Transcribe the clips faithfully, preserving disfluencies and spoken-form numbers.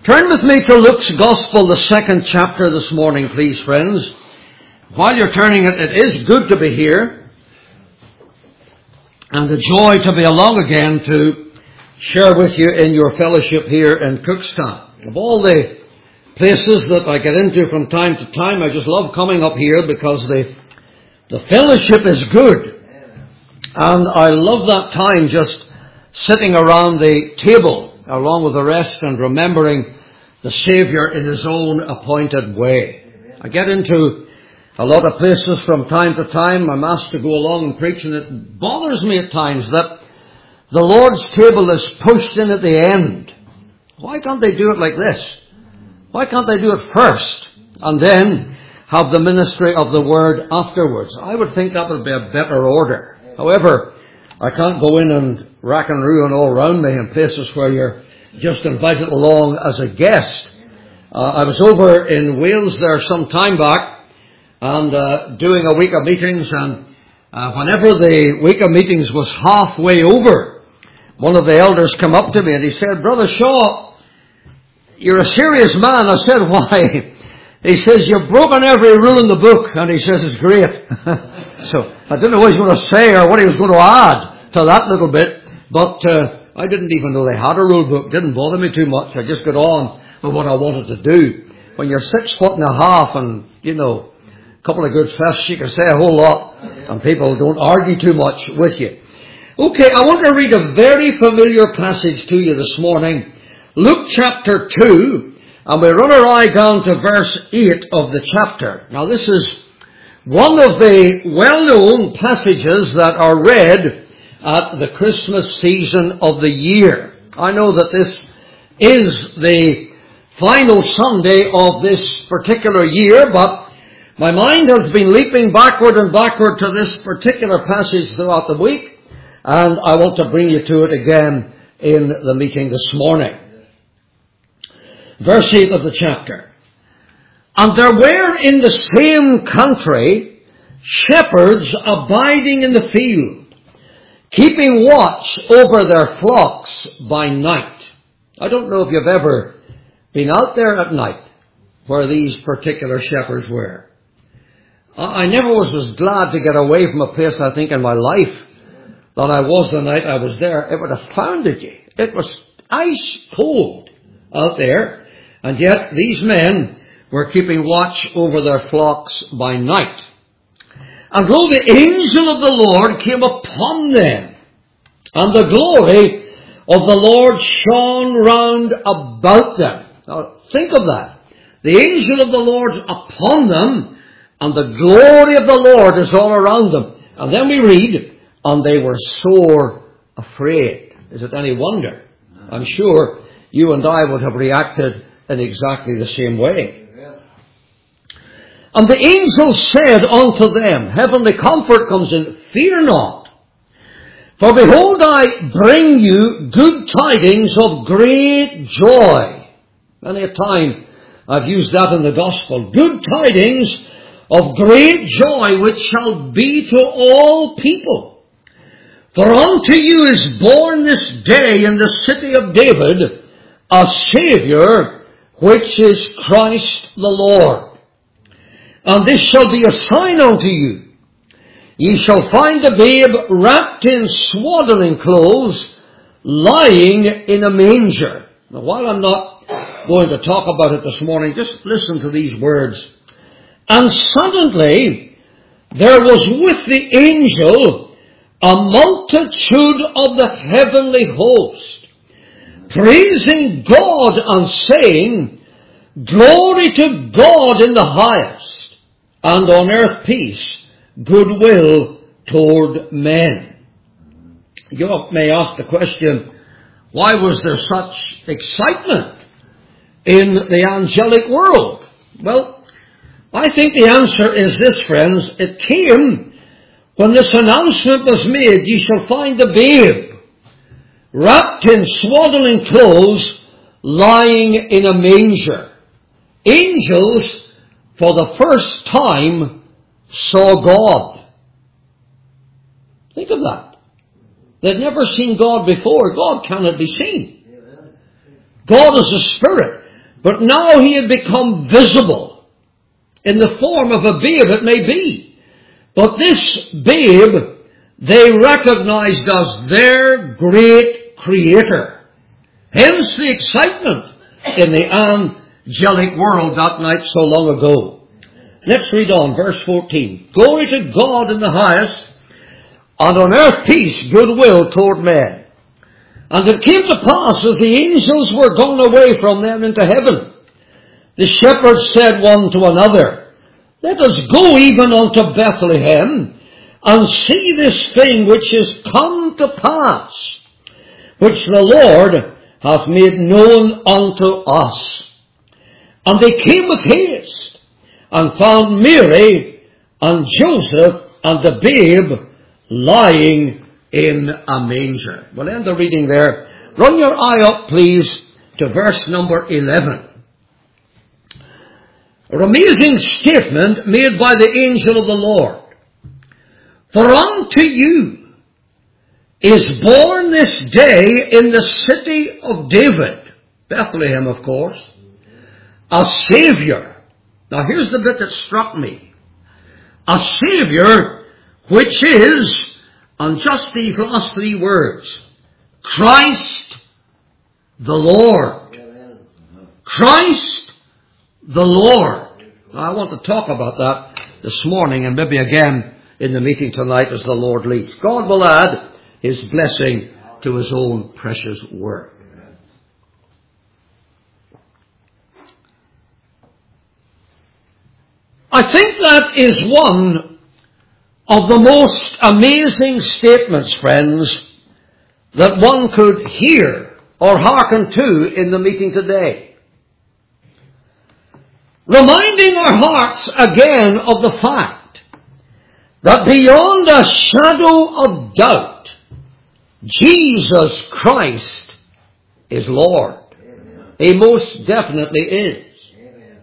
Turn with me to Luke's Gospel, the second chapter this morning, please, friends. While you're turning it, it is good to be here and a joy to be along again to share with you in your fellowship here in Cookstown. Of all the places that I get into from time to time, I just love coming up here because the, the fellowship is good. And I love that time just sitting around the table along with the rest and remembering the Saviour in His own appointed way. I get into a lot of places from time to time. I'm asked to go along and preach, and it bothers me at times that the Lord's table is pushed in at the end. Why can't they do it like this? Why can't they do it first and then have the ministry of the Word afterwards? I would think that would be a better order. However, I can't go in and rack and ruin all around me in places where you're just invited along as a guest. Uh, I was over in Wales there some time back and uh, doing a week of meetings, and uh, whenever the week of meetings was halfway over, one of the elders came up to me and he said, "Brother Shaw, you're a serious man." I said, "Why?" He says, "You've broken every rule in the book." And he says, "It's great." So I didn't know what he was going to say or what he was going to add to that little bit. But uh, I didn't even know they had a rule book. It didn't bother me too much. I just got on with what I wanted to do. When you're six foot and a half and, you know, a couple of good fists, you can say a whole lot. And people don't argue too much with you. Okay, I want to read a very familiar passage to you this morning. Luke chapter two. And we run our eye down to verse eight of the chapter. Now this is one of the well-known passages that are read at the Christmas season of the year. I know that this is the final Sunday of this particular year, but my mind has been leaping backward and backward to this particular passage throughout the week, and I want to bring you to it again in the meeting this morning. Verse eight of the chapter. And there were in the same country shepherds abiding in the field, keeping watch over their flocks by night. I don't know if you've ever been out there at night where these particular shepherds were. I never was as glad to get away from a place, I think, in my life than I was the night I was there. It would have pounded you. It was ice cold out there. And yet these men were keeping watch over their flocks by night. And lo, the angel of the Lord came upon them, and the glory of the Lord shone round about them. Now think of that. The angel of the Lord is upon them, and the glory of the Lord is all around them. And then we read, and they were sore afraid. Is it any wonder? I'm sure you and I would have reacted in exactly the same way. Amen. And the angel said unto them, heavenly comfort comes in, fear not, for behold, I bring you good tidings of great joy. Many a time I've used that in the gospel. Good tidings of great joy, which shall be to all people. For unto you is born this day in the city of David a Saviour, which is Christ the Lord. And this shall be a sign unto you. Ye shall find the babe wrapped in swaddling clothes, lying in a manger. Now, while I'm not going to talk about it this morning, just listen to these words. And suddenly there was with the angel a multitude of the heavenly host, praising God and saying, glory to God in the highest, and on earth peace, goodwill toward men. You may ask the question, why was there such excitement in the angelic world? Well, I think the answer is this, friends. It came when this announcement was made, ye shall find the babe wrapped in swaddling clothes, lying in a manger. Angels, for the first time, saw God. Think of that. They'd never seen God before. God cannot be seen. God is a spirit. but now he had become visible in the form of a babe, it may be. But this babe they recognized as their great creator. Hence the excitement in the angelic world that night so long ago. Let's read on, verse fourteen. Glory to God in the highest, and on earth peace, goodwill toward men. And it came to pass, as the angels were gone away from them into heaven, the shepherds said one to another, Let us go even unto Bethlehem, and see this thing which is come to pass, which the Lord hath made known unto us. And they came with haste, and found Mary and Joseph and the babe lying in a manger. We'll end the reading there. Run your eye up, please, to verse number eleven. An amazing statement made by the angel of the Lord. For unto you is born this day in the city of David, Bethlehem, of course, a Savior. Now here's the bit that struck me. A Savior which is, on just these last three words, Christ the Lord. Christ the Lord. Now, I want to talk about that this morning and maybe again in the meeting tonight as the Lord leads. God will add His blessing to His own precious word. I think that is one of the most amazing statements, friends, that one could hear or hearken to in the meeting today. Reminding our hearts again of the fact that beyond a shadow of doubt, Jesus Christ is Lord. Amen. He most definitely is. Amen.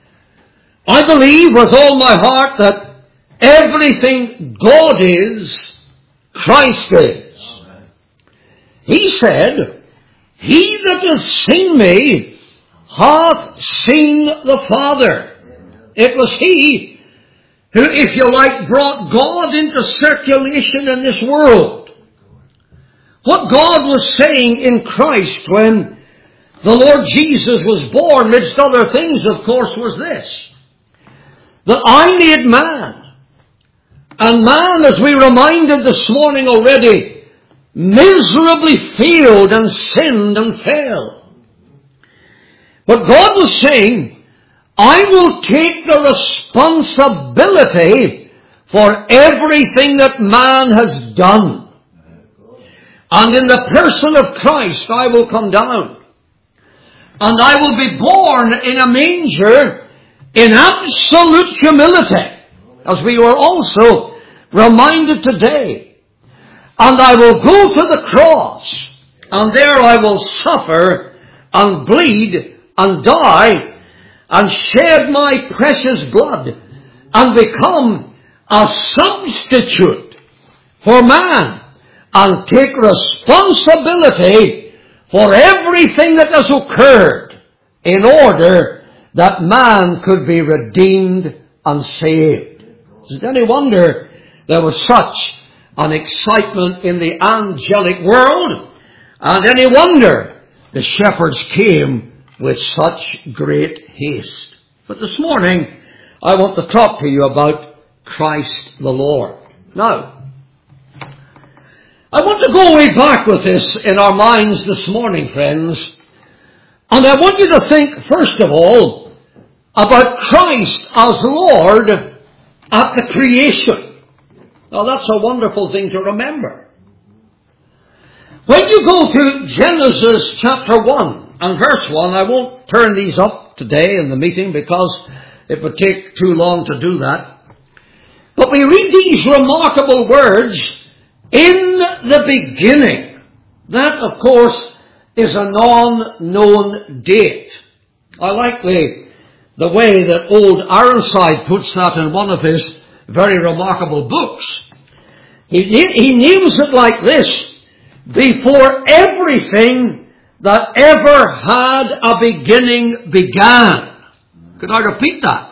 I believe with all my heart that everything God is, Christ is. Amen. He said, He that hath seen me hath seen the Father. Amen. It was He who, if you like, brought God into circulation in this world. What God was saying in Christ when the Lord Jesus was born, amidst other things, of course, was this: that I made man. And man, as we reminded this morning already, miserably failed and sinned and fell. But God was saying, I will take the responsibility for everything that man has done. And in the person of Christ, I will come down. And I will be born in a manger in absolute humility, as we were also reminded today. And I will go to the cross, and there I will suffer and bleed and die and shed my precious blood and become a substitute for man and take responsibility for everything that has occurred in order that man could be redeemed and saved. Is it any wonder there was such an excitement in the angelic world? And any wonder the shepherds came with such great haste. But this morning, I want to talk to you about Christ the Lord. Now, I want to go way back with this in our minds this morning, friends. And I want you to think, first of all, about Christ as Lord at the creation. Now, that's a wonderful thing to remember. When you go to Genesis chapter one and verse one, I won't turn these up today in the meeting because it would take too long to do that. But we read these remarkable words, in the beginning. That, of course, is a non-known date. I like the, the way that old Ironside puts that in one of his very remarkable books. He, he names it like this: before everything that ever had a beginning began. Could I repeat that?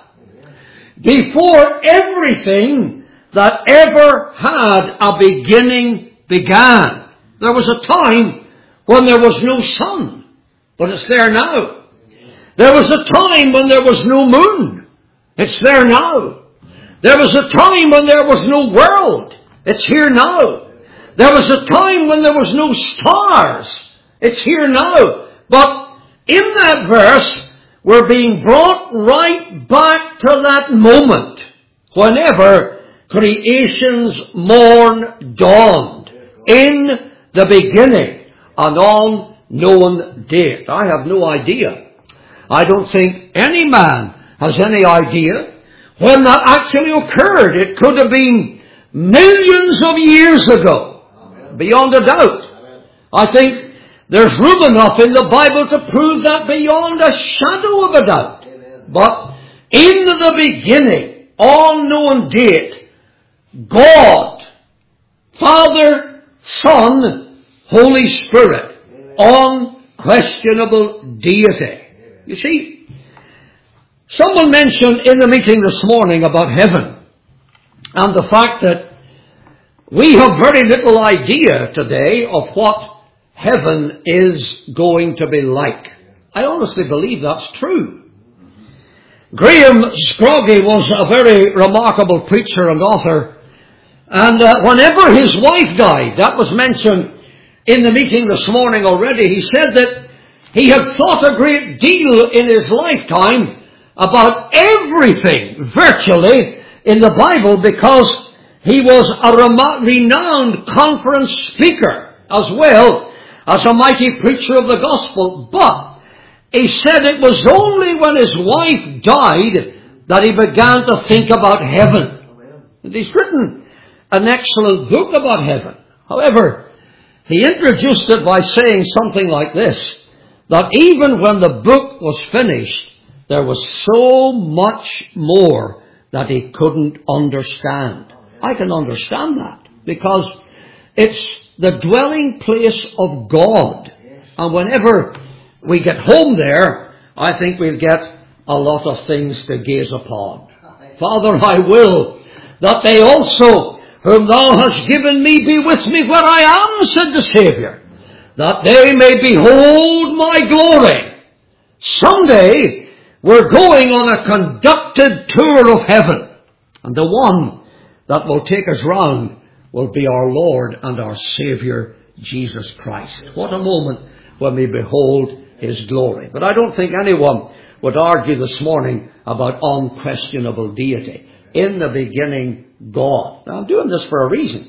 Before everything that ever had a beginning began. There was a time when there was no sun, but it's there now. There was a time when there was no moon. It's there now. There was a time when there was no world. It's here now. There was a time when there was no stars. It's here now. But in that verse, we're being brought right back to that moment whenever creation's morn dawned. In the beginning, an unknown date. I have no idea. I don't think any man has any idea when that actually occurred. It could have been millions of years ago. Amen. Beyond a doubt. Amen. I think there's room enough in the Bible to prove that beyond a shadow of a doubt. Amen. But in the beginning, unknown date, God, Father, Son, Holy Spirit, Amen. Unquestionable deity. You see, someone mentioned in the meeting this morning about heaven and the fact that we have very little idea today of what heaven is going to be like. I honestly believe that's true. Graham Scroggie was a very remarkable preacher and author, and uh, whenever his wife died, that was mentioned in the meeting this morning already, he said that he had thought a great deal in his lifetime about everything, virtually, in the Bible, because he was a renowned conference speaker as well as a mighty preacher of the gospel. But he said it was only when his wife died that he began to think about heaven. And he's written an excellent book about heaven. However, he introduced it by saying something like this, that even when the book was finished, there was so much more that he couldn't understand. I can understand that, because it's the dwelling place of God. And whenever we get home there, I think we'll get a lot of things to gaze upon. Father, I will that they also, whom thou hast given me, be with me where I am, said the Saviour, that they may behold my glory. Someday, we're going on a conducted tour of heaven. And the one that will take us round will be our Lord and our Saviour, Jesus Christ. What a moment when we behold His glory. But I don't think anyone would argue this morning about unquestionable deity. In the beginning, God. Now, I'm doing this for a reason.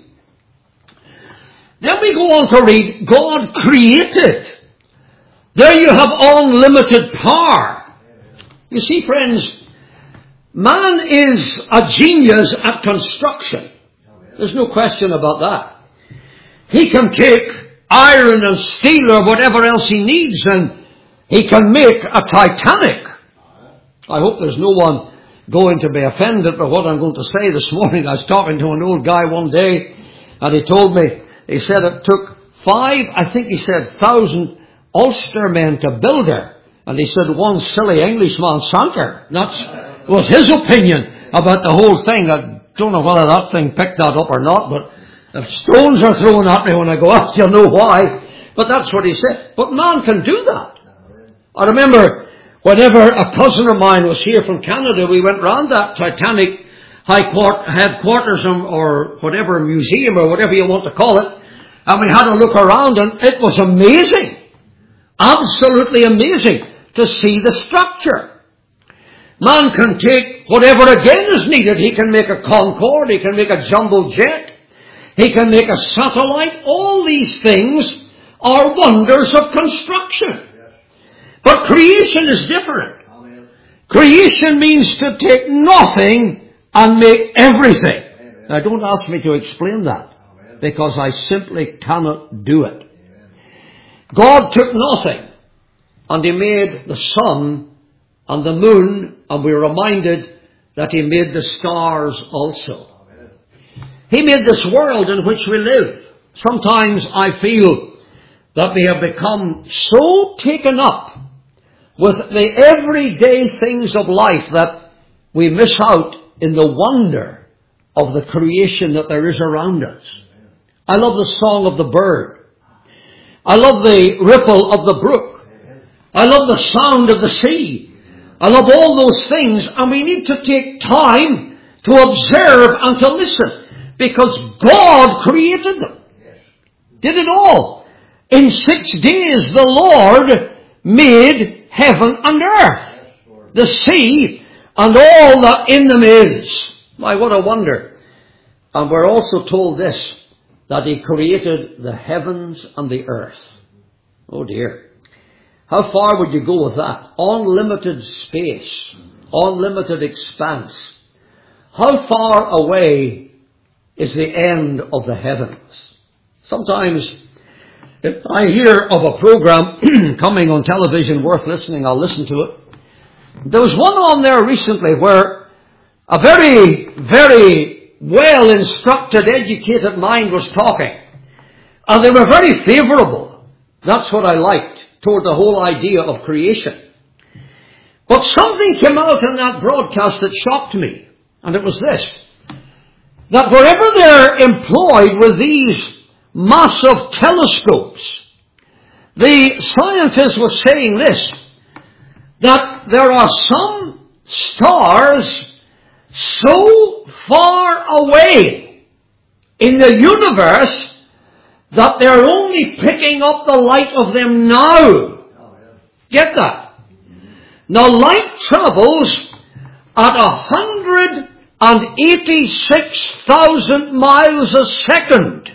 Then we go on to read, God created. There you have unlimited power. You see, friends, man is a genius at construction. There's no question about that. He can take iron and steel or whatever else he needs, and he can make a Titanic. I hope there's no one going to be offended by what I'm going to say this morning. I was talking to an old guy one day, and he told me, he said it took five, I think he said, thousand Ulster men to build her. And he said one silly Englishman sank her. That was his opinion about the whole thing. I don't know whether that thing picked that up or not, but if stones are thrown at me when I go out, you'll know why. But that's what he said. But man can do that. I remember whenever a cousin of mine was here from Canada, we went round that Titanic high court, headquarters or whatever, museum or whatever you want to call it, and we had a look around, and it was amazing. Absolutely amazing to see the structure. Man can take whatever again is needed. He can make a Concorde, he can make a jumbo jet, he can make a satellite. All these things are wonders of construction. But creation is different. Amen. Creation means to take nothing and make everything. Amen. Now don't ask me to explain that, Amen. Because I simply cannot do it. Amen. God took nothing and He made the sun and the moon, and we're reminded that He made the stars also. Amen. He made this world in which we live. Sometimes I feel that we have become so taken up with the everyday things of life that we miss out in the wonder of the creation that there is around us. I love the song of the bird. I love the ripple of the brook. I love the sound of the sea. I love all those things, and we need to take time to observe and to listen, because God created them. Did it all. In six days the Lord made heaven and earth, the sea, and all that in them is. My, what a wonder. And we're also told this, that He created the heavens and the earth. Oh dear. How far would you go with that? Unlimited space. Unlimited expanse. How far away is the end of the heavens? Sometimes, if I hear of a program coming on television worth listening, I'll listen to it. There was one on there recently where a very, very well-instructed, educated mind was talking. And they were very favourable. That's what I liked toward the whole idea of creation. But something came out in that broadcast that shocked me. And it was this. That wherever they're employed with these massive telescopes, the scientists were saying this, that there are some stars so far away in the universe that they're only picking up the light of them now. Get that? Now light travels at one hundred eighty-six thousand miles a second.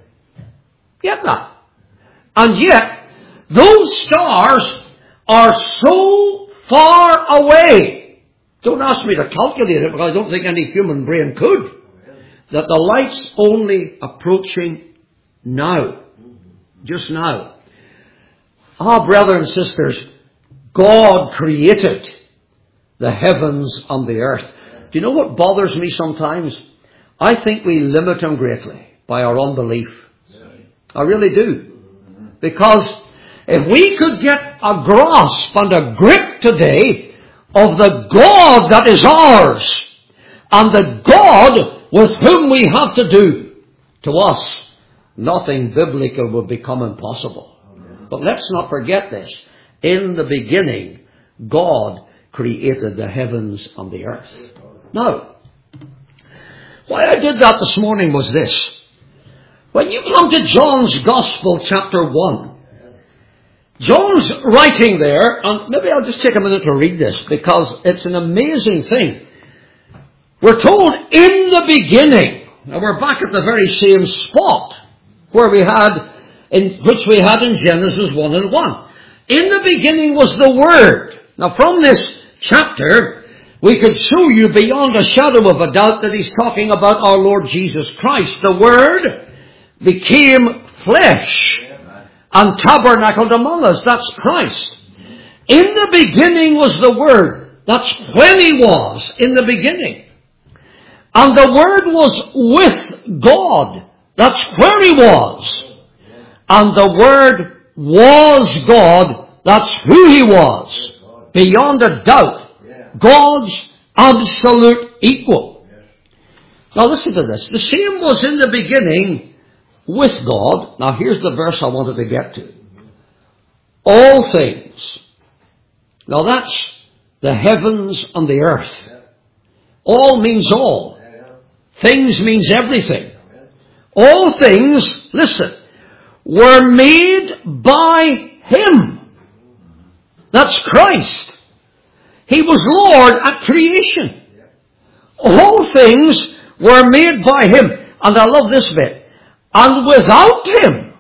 Get that? And yet, those stars are so far away. Don't ask me to calculate it, because I don't think any human brain could. That the light's only approaching now. Just now. Ah, brothers and sisters, God created the heavens and the earth. Do you know what bothers me sometimes? I think we limit Him greatly by our unbelief. I really do. Because if we could get a grasp and a grip today of the God that is ours, and the God with whom we have to do, to us, nothing biblical would become impossible. But let's not forget this. In the beginning, God created the heavens and the earth. Now, why I did that this morning was this. When you come to John's Gospel, chapter one, John's writing there, and maybe I'll just take a minute to read this, because it's an amazing thing. We're told in the beginning, and we're back at the very same spot where we had, in which we had in Genesis one and one. In the beginning was the Word. Now from this chapter, we could show you beyond a shadow of a doubt that he's talking about our Lord Jesus Christ. The Word became flesh and tabernacled among us. That's Christ. In the beginning was the Word. That's when He was, in the beginning. And the Word was with God. That's where He was. And the Word was God. That's who He was. Beyond a doubt. God's absolute equal. Now listen to this. The same was in the beginning with God. Now here's the verse I wanted to get to. All things. Now that's the heavens and the earth. All means all. Things means everything. All things, listen, were made by Him. That's Christ. He was Lord at creation. All things were made by Him. And I love this bit. And without Him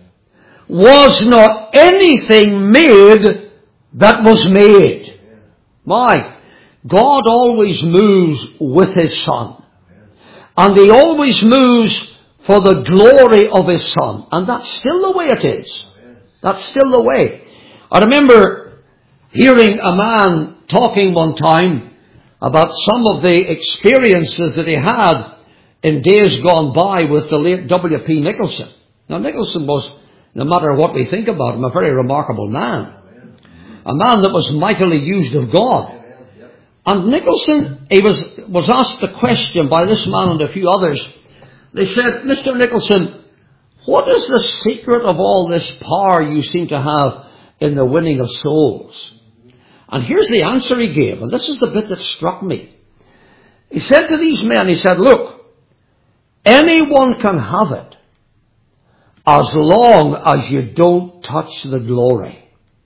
was not anything made that was made. My, God always moves with His Son. And He always moves for the glory of His Son. And that's still the way it is. That's still the way. I remember hearing a man talking one time about some of the experiences that he had in days gone by with the late W P Nicholson. Now Nicholson was no matter what we think about him, a very remarkable man. A man that was mightily used of God. And Nicholson, he was, was asked a question by this man and a few others. They said, Mister Nicholson, what is the secret of all this power you seem to have in the winning of souls? And here's the answer he gave, and this is the bit that struck me. He said to these men, he said, look, anyone can have it as long as you don't touch the glory.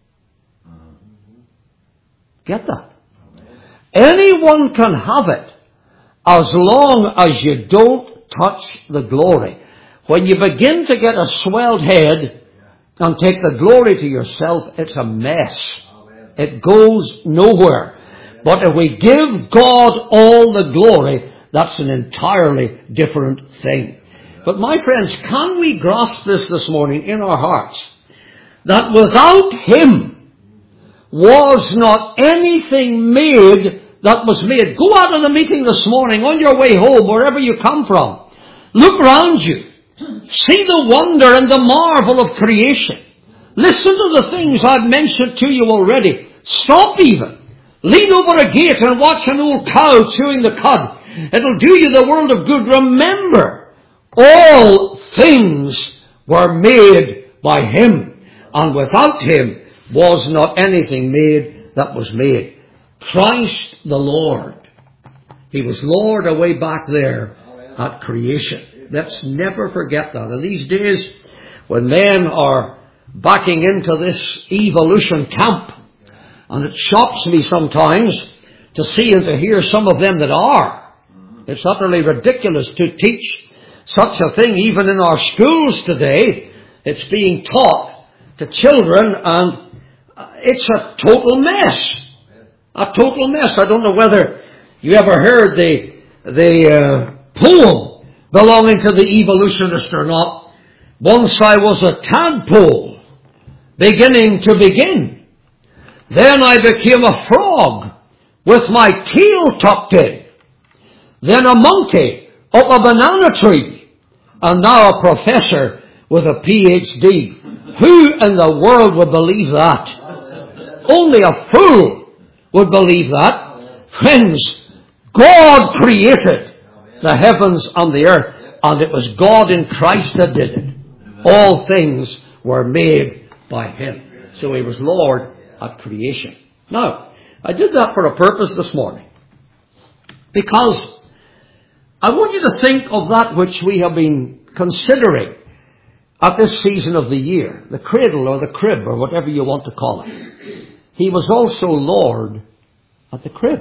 Get that? Anyone can have it as long as you don't touch the glory. When you begin to get a swelled head and take the glory to yourself, it's a mess. It goes nowhere. But if we give God all the glory, that's an entirely different thing. But my friends, can we grasp this this morning in our hearts? That without Him was not anything made that was made. Go out of the meeting this morning on your way home, wherever you come from. Look around you. See the wonder and the marvel of creation. Listen to the things I've mentioned to you already. Stop even. Lean over a gate and watch an old cow chewing the cud. It'll do you the world of good. Remember, all things were made by Him, and without Him was not anything made that was made. Christ the Lord. He was Lord away back there at creation. Let's never forget that. In these days, when men are backing into this evolution camp, and it shocks me sometimes to see and to hear some of them that are. It's utterly ridiculous to teach such a thing even in our schools today. It's being taught to children, and it's a total mess. A total mess. I don't know whether you ever heard the the uh, poem belonging to the evolutionist or not. Once I was a tadpole, beginning to begin. Then I became a frog with my tail tucked in. Then a monkey up a banana tree. And now a professor with a P H D. Who in the world would believe that? Only a fool would believe that. Friends, God created the heavens and the earth, and it was God in Christ that did it. All things were made by Him. So He was Lord at creation. Now, I did that for a purpose this morning, because I want you to think of that which we have been considering at this season of the year, the cradle or the crib or whatever you want to call it. He was also Lord at the crib.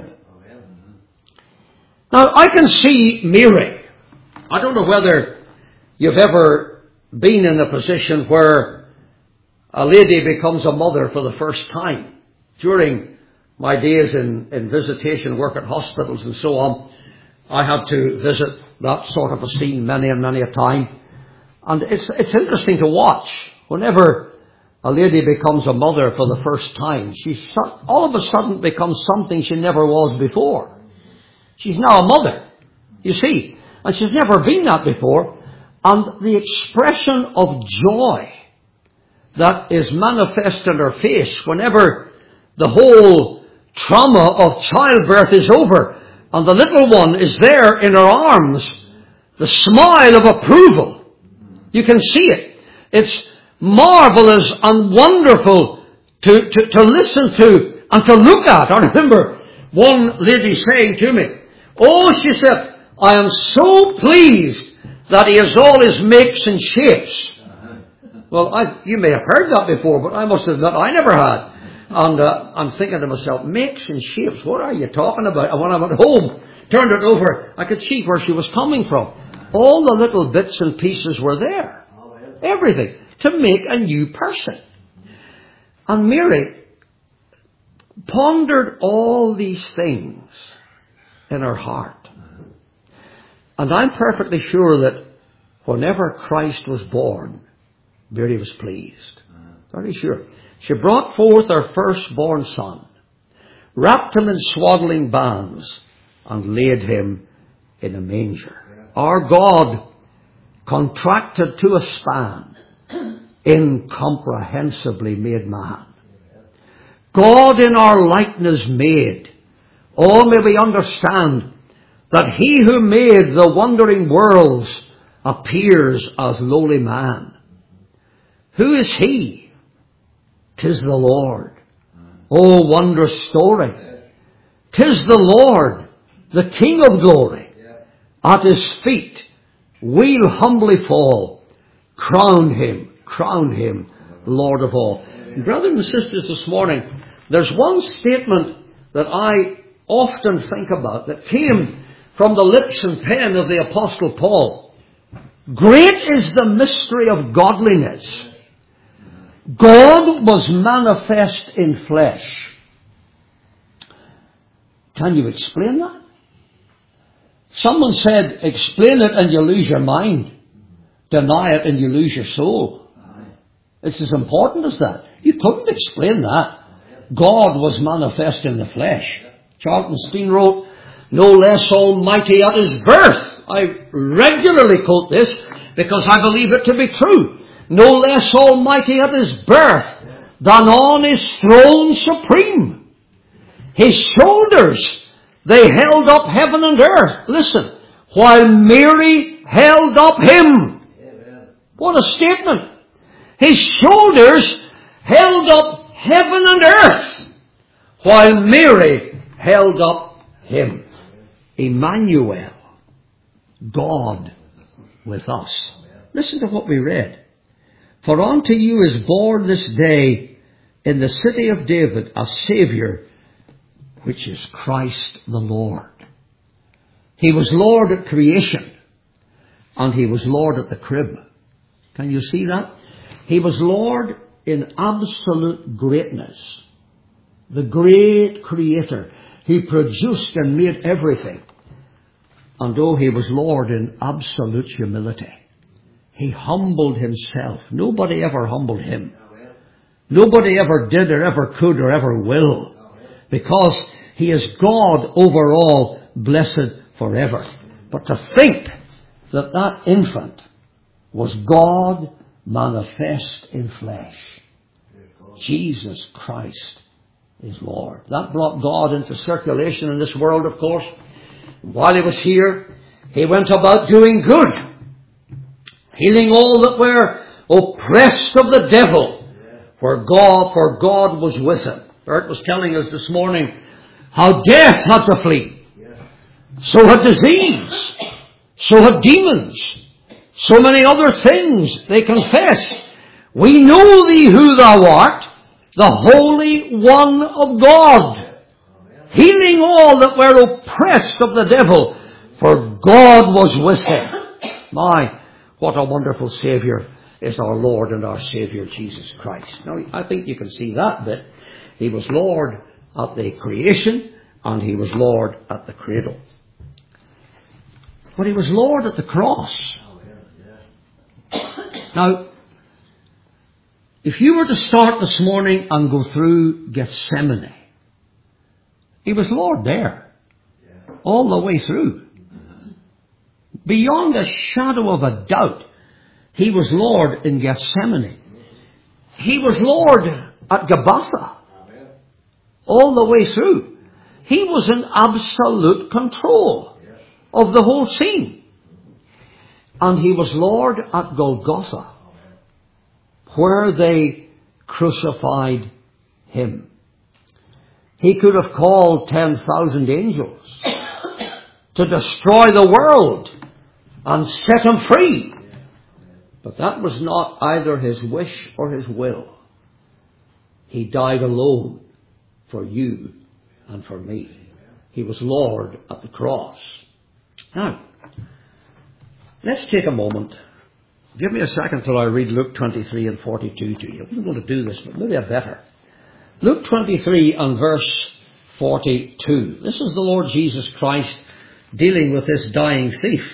Now, I can see Mary. I don't know whether you've ever been in a position where a lady becomes a mother for the first time. During my days in, in visitation work at hospitals and so on, I had to visit that sort of a scene many and many a time. And it's it's interesting to watch. Whenever a lady becomes a mother for the first time, she all of a sudden becomes something she never was before. She's now a mother, you see. And she's never been that before. And the expression of joy that is manifest in her face whenever the whole trauma of childbirth is over and the little one is there in her arms, the smile of approval. You can see it. It's marvelous and wonderful to, to, to listen to and to look at. I remember one lady saying to me, oh, she said, I am so pleased that he has all his makes and shapes. Well, I, you may have heard that before, but I must admit I never had. And uh, I'm thinking to myself, makes and shapes, what are you talking about? And when I went home, turned it over, I could see where she was coming from. All the little bits and pieces were there. Everything. To make a new person. And Mary pondered all these things in her heart. And I'm perfectly sure that whenever Christ was born, Mary was pleased. Very sure. She brought forth her firstborn son, wrapped him in swaddling bands, and laid him in a manger. Our God contracted to a span incomprehensibly made man. God in our likeness made. Oh, may we understand that he who made the wandering worlds appears as lowly man. Who is he? 'Tis the Lord. Oh, wondrous story. 'Tis the Lord, the King of glory. At his feet we'll humbly fall. Crown him, crown him, Lord of all. Brothers and sisters, this morning, there's one statement that I often think about that came from the lips and pen of the Apostle Paul. Great is the mystery of godliness. God was manifest in flesh. Can you explain that? Someone said, explain it and you lose your mind. Deny it and you lose your soul. It's as important as that. You couldn't explain that. God was manifest in the flesh. Charlton Steen wrote, no less almighty at his birth. I regularly quote this because I believe it to be true. No less almighty at his birth than on his throne supreme. His shoulders, they held up heaven and earth. Listen, while Mary held up him. Amen. What a statement. His shoulders held up heaven and earth while Mary held up him. Emmanuel, God with us. Listen to what we read. For unto you is born this day in the city of David a Saviour, which is Christ the Lord. He was Lord at creation, and he was Lord at the crib. Can you see that? He was Lord in absolute greatness. The great Creator. He produced and made everything. And though he was Lord in absolute humility, he humbled himself. Nobody ever humbled him. Nobody ever did or ever could or ever will. Because he is God over all, blessed forever. But to think that that infant was God manifest in flesh. Jesus Christ is Lord. That brought God into circulation in this world, of course. While he was here, he went about doing good, healing all that were oppressed of the devil, for God, for God was with him. Bert was telling us this morning how death had to flee. So had disease. So had demons. So many other things they confess. We know thee who thou art, the Holy One of God. Healing all that were oppressed of the devil, for God was with him. My, what a wonderful Saviour is our Lord and our Saviour Jesus Christ. Now, I think you can see that bit. He was Lord at the creation, and he was Lord at the cradle. But he was Lord at the cross. Now, if you were to start this morning and go through Gethsemane, he was Lord there, all the way through. Beyond a shadow of a doubt, he was Lord in Gethsemane. He was Lord at Golgotha, all the way through. He was in absolute control of the whole scene. And he was Lord at Golgotha, where they crucified him. He could have called ten thousand angels to destroy the world and set him free. But that was not either his wish or his will. He died alone for you and for me. He was Lord at the cross. Now, let's take a moment. Give me a second till I read Luke twenty-three and forty-two to you. I wasn't going to do this, but maybe I better. Luke twenty-three and verse forty-two. This is the Lord Jesus Christ dealing with this dying thief.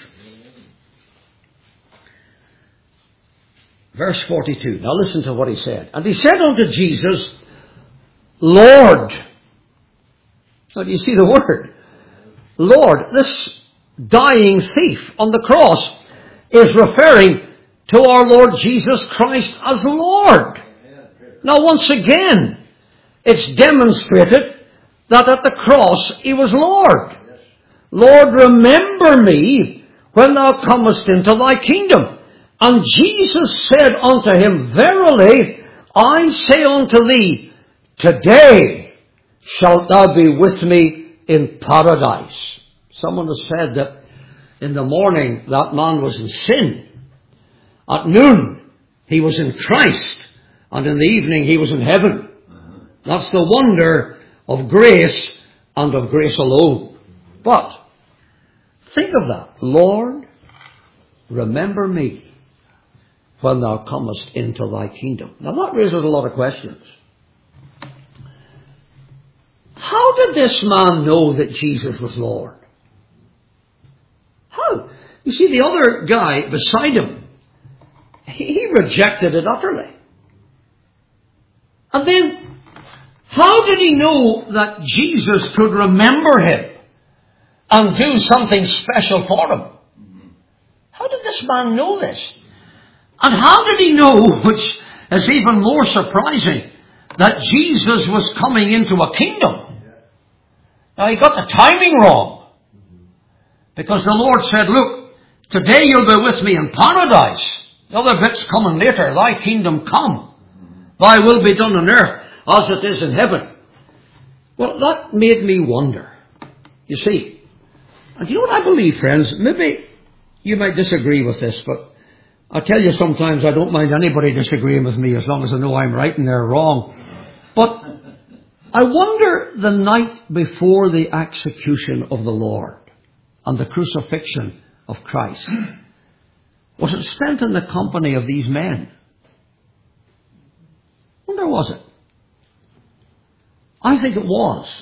Verse forty-two. Now listen to what he said. And he said unto Jesus, Lord. Now do you see the word? Lord. This dying thief on the cross is referring to our Lord Jesus Christ as Lord. Now once again, it's demonstrated that at the cross He was Lord. Lord, remember me when thou comest into thy kingdom. And Jesus said unto him, verily, I say unto thee, today shalt thou be with me in paradise. Someone has said that in the morning that man was in sin. At noon he was in Christ. And in the evening he was in heaven. That's the wonder of grace and of grace alone. But think of that. Lord, remember me when thou comest into thy kingdom. Now that raises a lot of questions. How did this man know that Jesus was Lord? How? You see, the other guy beside him, he, he rejected it utterly. And then, how did he know that Jesus could remember him and do something special for him? How did this man know this? And how did he know, which is even more surprising, that Jesus was coming into a kingdom? Now he got the timing wrong. Because the Lord said, look, today you'll be with me in paradise. The other bit's coming later. Thy kingdom come. Thy will be done on earth as it is in heaven. Well, that made me wonder. You see, and you know what I believe, friends? Maybe you might disagree with this, but I tell you sometimes I don't mind anybody disagreeing with me as long as I know I'm right and they're wrong. But I wonder, the night before the execution of the Lord and the crucifixion of Christ, was it spent in the company of these men? I wonder, was it? I think it was.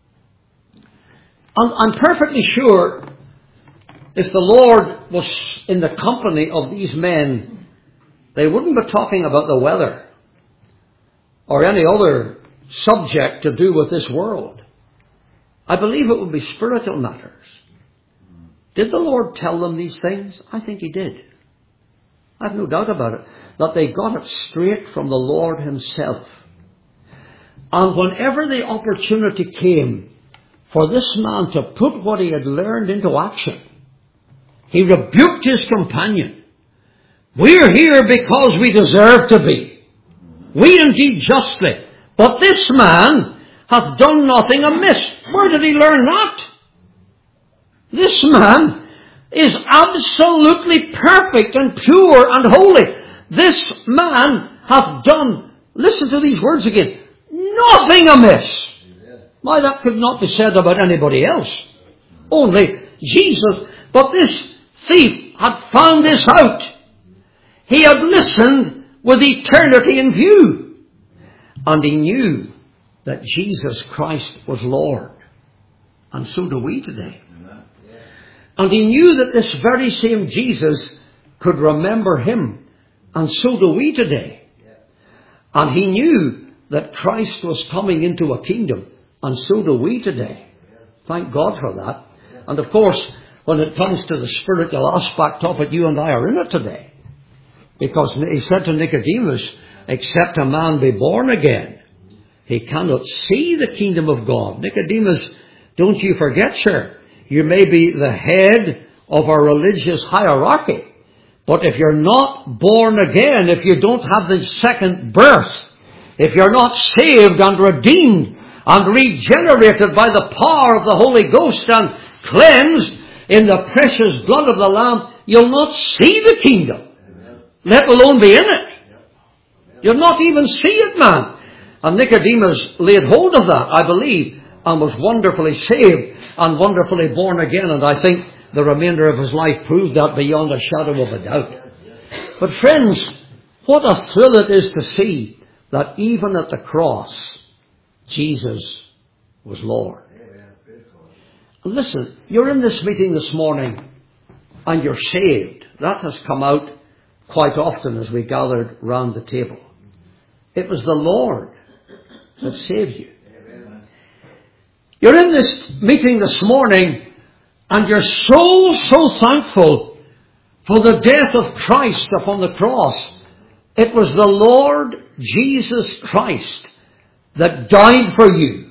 And I'm perfectly sure if the Lord was in the company of these men, they wouldn't be talking about the weather or any other subject to do with this world. I believe it would be spiritual matters. Did the Lord tell them these things? I think He did. I have no doubt about it, that they got it straight from the Lord Himself. And whenever the opportunity came for this man to put what he had learned into action, he rebuked his companion. We're here because we deserve to be. We indeed justly. But this man hath done nothing amiss. Where did he learn that? This man is absolutely perfect and pure and holy. This man hath done, listen to these words again, nothing amiss. Why, that could not be said about anybody else. Only Jesus. But this thief had found this out. He had listened with eternity in view. And he knew that Jesus Christ was Lord. And so do we today. And he knew that this very same Jesus could remember him. And so do we today. And he knew that Christ was coming into a kingdom. And so do we today. Thank God for that. And of course, when it comes to the spiritual aspect of it, you and I are in it today. Because he said to Nicodemus, except a man be born again, he cannot see the kingdom of God. Nicodemus, don't you forget, sir, you may be the head of a religious hierarchy. But if you're not born again, if you don't have the second birth, if you're not saved and redeemed and regenerated by the power of the Holy Ghost and cleansed in the precious blood of the Lamb, you'll not see the kingdom, Amen. Let alone be in it. Yep. You'll not even see it, man. And Nicodemus laid hold of that, I believe, and was wonderfully saved and wonderfully born again. And I think the remainder of his life proved that beyond a shadow of a doubt. But friends, what a thrill it is to see that even at the cross, Jesus was Lord. Listen, you're in this meeting this morning and you're saved. That has come out quite often as we gathered round the table. It was the Lord that saved you. You're in this meeting this morning and you're so, so thankful For the death of Christ upon the cross, it was the Lord Jesus Christ that died for you.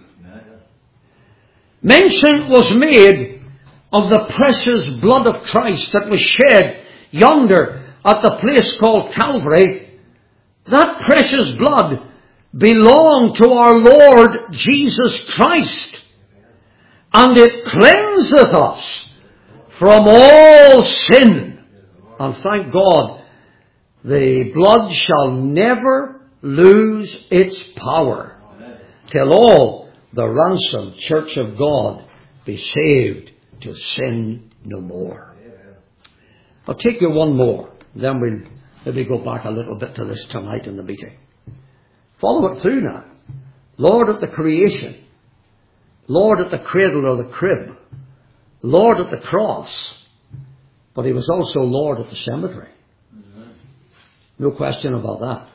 Mention was made of the precious blood of Christ that was shed yonder at the place called Calvary. That precious blood belonged to our Lord Jesus Christ, and it cleanseth us from all sin. And thank God, the blood shall never lose its power till all the ransomed church of God be saved to sin no more. I'll take you one more, then we'll maybe go back a little bit to this tonight in the meeting. Follow it through now. Lord at the creation, Lord at the cradle or the crib, Lord at the cross, but he was also Lord at the cemetery. No question about that.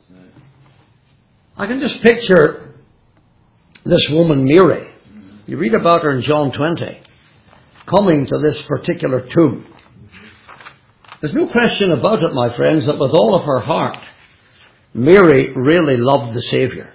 I can just picture this woman Mary. You read about her in John twenty, coming to this particular tomb. There's no question about it, my friends, that with all of her heart, Mary really loved the Saviour.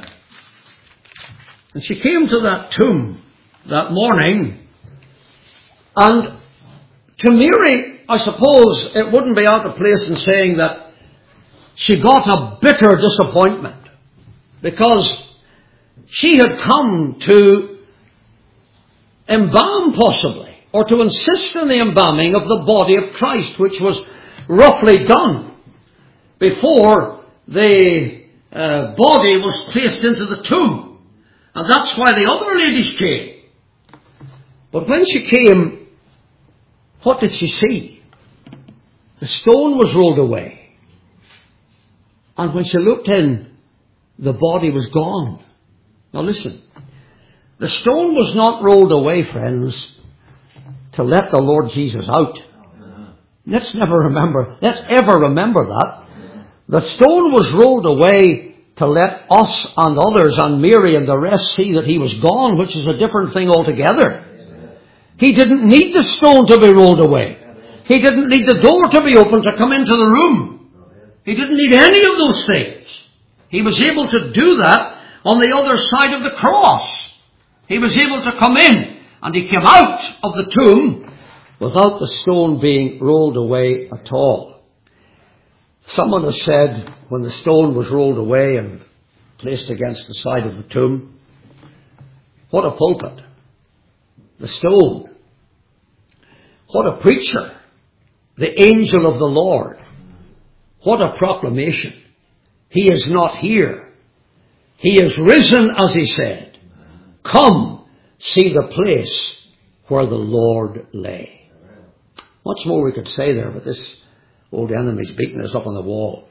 And she came to that tomb that morning, and to Mary, I suppose it wouldn't be out of place in saying that she got a bitter disappointment, because she had come to embalm possibly, or to insist on the embalming of the body of Christ, which was roughly done before the uh, body was placed into the tomb. And that's why the other ladies came. But when she came, what did she see? The stone was rolled away. And when she looked in, the body was gone. Now listen, the stone was not rolled away, friends, to let the Lord Jesus out. Let's never remember, let's ever remember that. The stone was rolled away to let us and others and Mary and the rest see that he was gone, which is a different thing altogether. He didn't need the stone to be rolled away. He didn't need the door to be opened to come into the room. He didn't need any of those things. He was able to do that on the other side of the cross. He was able to come in, and he came out of the tomb without the stone being rolled away at all. Someone has said, when the stone was rolled away and placed against the side of the tomb, what a pulpit. The stone. What a preacher. The angel of the Lord. What a proclamation. He is not here. He is risen, as he said. Come, see the place where the Lord lay. Much more we could say there, but this old enemy's beating us up on the wall.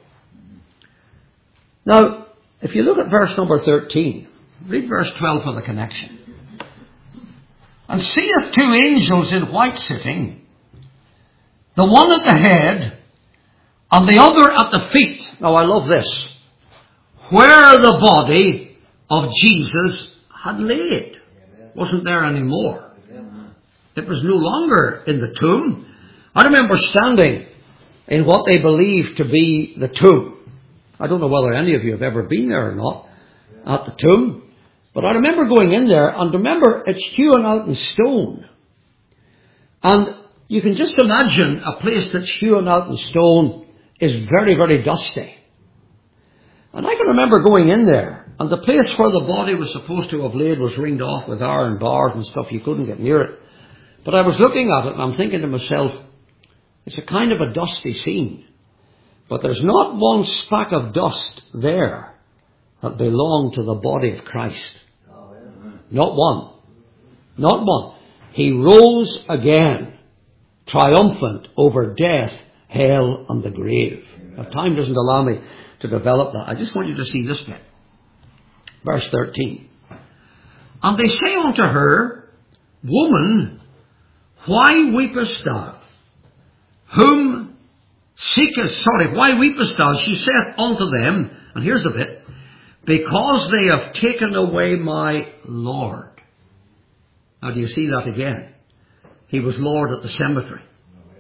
Now, if you look at verse number thirteen, read verse twelve for the connection. And seeth two angels in white sitting, the one at the head, and the other at the feet. Now I love this. Where the body of Jesus had laid. Wasn't there anymore. It was no longer in the tomb. I remember standing in what they believed to be the tomb. I don't know whether any of you have ever been there or not, at the tomb. But I remember going in there, and remember, it's hewn out in stone. And you can just imagine a place that's hewn out in stone is very, very dusty. And I can remember going in there, and the place where the body was supposed to have laid was ringed off with iron bars and stuff. You couldn't get near it. But I was looking at it, and I'm thinking to myself, it's a kind of a dusty scene. But there's not one speck of dust there that belonged to the body of Christ. Not one. Not one. He rose again, triumphant over death, hell, and the grave. Now, time doesn't allow me to develop that. I just want you to see this bit. Verse thirteen. And they say unto her, Woman, why weepest thou? Whom seekest, sorry, why weepest thou? She saith unto them, and here's the bit, because they have taken away my Lord. Now do you see that again? He was Lord at the cemetery.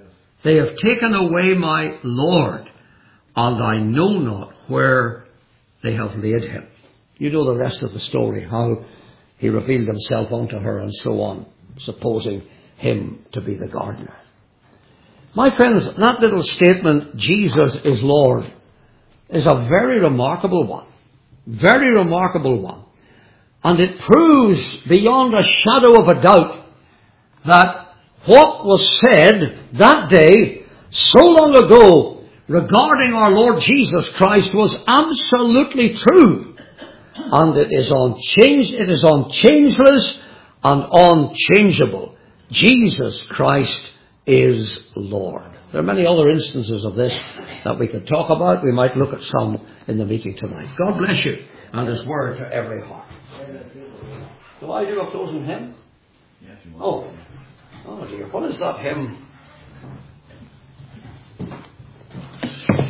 They have taken away my Lord, and I know not where they have laid him. You know the rest of the story, how he revealed himself unto her and so on, supposing him to be the gardener. My friends, that little statement, Jesus is Lord, is a very remarkable one. Very remarkable one. And it proves beyond a shadow of a doubt that what was said that day, so long ago, regarding our Lord Jesus Christ was absolutely true. And it is unchange, it is unchangeless and unchangeable. Jesus Christ is Lord. There are many other instances of this that we could talk about. We might look at some in the meeting tonight. God bless you and His word to every heart. Do I do a closing hymn? Yes, you want. Oh. Oh dear, what is that hymn?